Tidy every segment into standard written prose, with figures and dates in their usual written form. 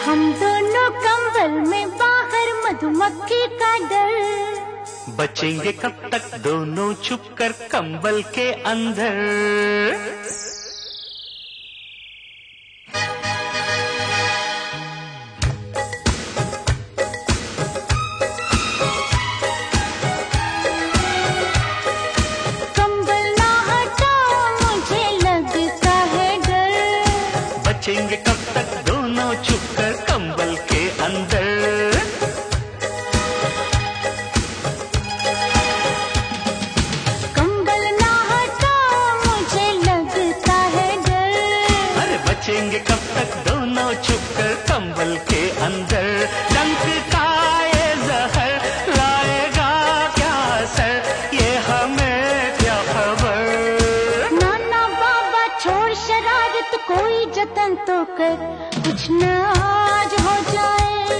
हम दोनों कंबल में बाहर मधुमक्खी का डर। बचेंगे कब तक दोनों छुपकर कंबल के अंदर। कंबल ना हटाओ मुझे लगता है डर। बचेंगे कब तक दोनों छुपकर कंबल के अंदर। कंबल ना हटाओ मुझे लगता है डर। अरे बचेंगे कब तक दोनों छुपकर कंबल के अंदर। डंक का ये जहर लाएगा क्या असर, ये हमें क्या खबर। नाना बाबा छोड़ शरारत, कोई जतन तो कर, कुछ न आज हो जाए,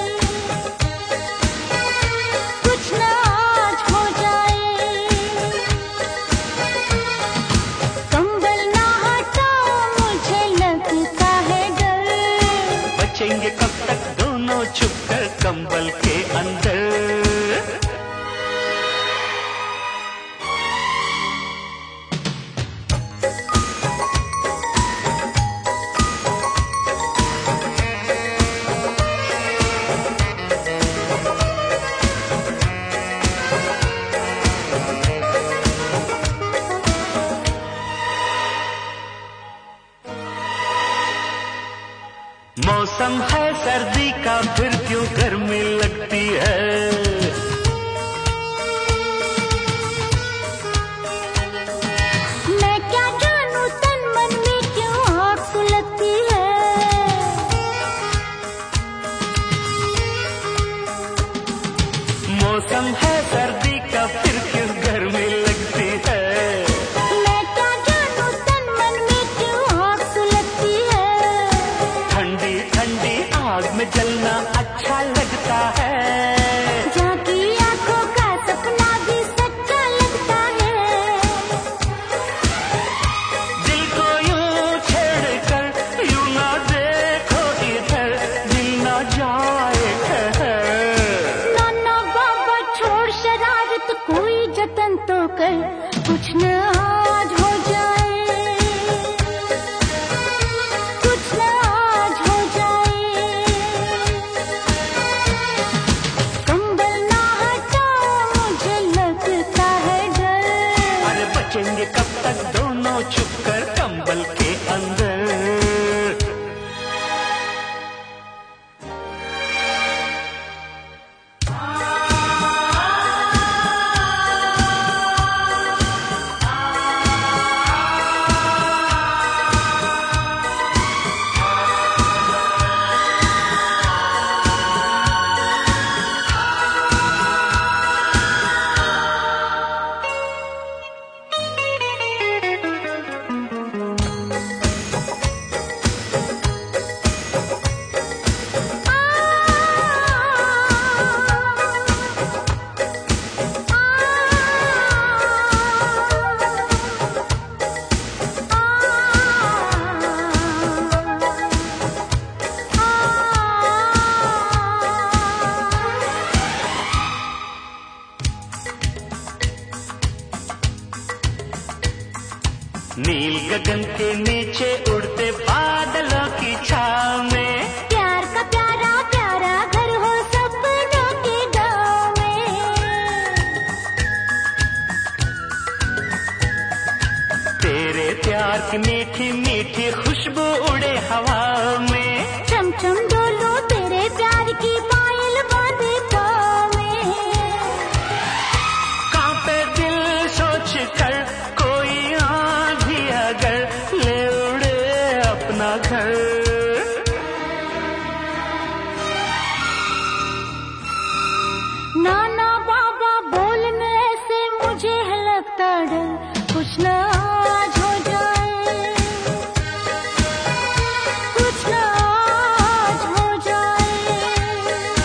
कुछ न आज हो जाए। कंबल ना हटाओ मुझे लगता है डर। बचेंगे कब तक दोनों छुपकर कंबल के अंदर। मौसम है सर्दी का, फिर क्यों गर्मी लगती है। मैं क्या जानूं तन मन में क्यों आग सुलगती है। मौसम है सर्दी का, फिर क्यों गर्मी लगती है। मैं क्या जानूं तन मन में क्यों आग सुलगती है। ठंडी ठंडी आग में जलना अच्छा लगता है। जागी आंखों का सपना भी सच्चा लगता है। दिल को यूं छेड़कर यूं ना देखो इधर, दिल ना जाए ठहर। नाना बाबा छोड़ शरारत, कोई जतन तो कर, कुछ न आज हो जाए, कुछ न आज हो जाए। कंबल ना हटाओ मुझे लगता है डर। अरे बचेंगे कब तक दोनों छुपकर कंबल के अंदर। नील गगन के नीचे उड़ते बादलों की छाव में, प्यार का प्यारा प्यारा घर हो सपनों के गाँव में। तेरे प्यार की मीठी मीठी खुशबू उड़े हवा में। चम चम डोलो तेरे प्यार की पायल बांधे पाँव में। कांपे दिल सोच कर कोई आंधी अगर ले उड़े अपना घर। नाना बाबा बोलने से मुझे है लगता डर, कुछ न आज हो जाए, कुछ न आज हो जाए।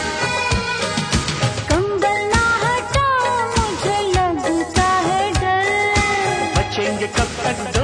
कंबल ना हटाओ मुझे लगता है डर। बचेंगे कब तक